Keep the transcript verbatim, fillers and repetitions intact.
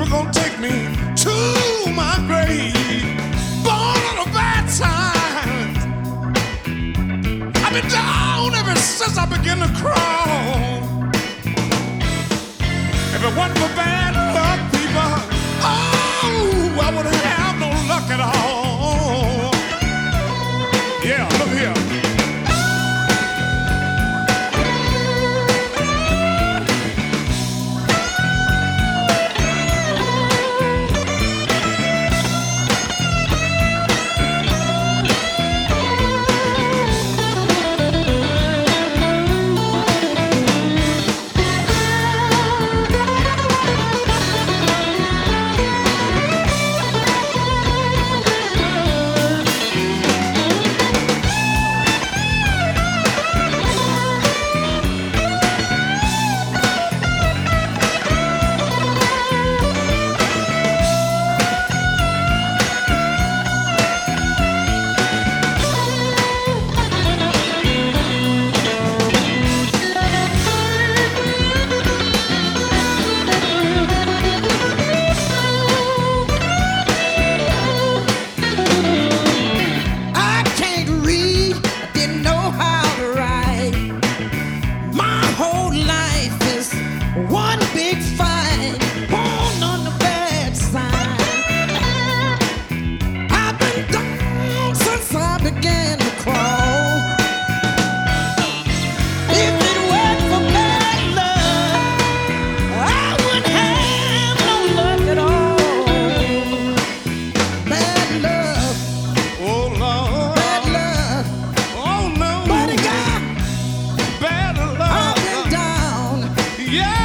people gonna take me to my grave. Born on a bad time. I've been down ever since I began to crawl. If it wasn't for bad luck, people, oh, I wouldn't have no luck at all. Yeah, look here. One big fight, born on the bad side. I've been down since I began to crawl. If it weren't for bad luck, I wouldn't have no luck at all. Bad luck, oh Lord, bad luck, oh no, buddy, God, bad luck. I've been down, yeah.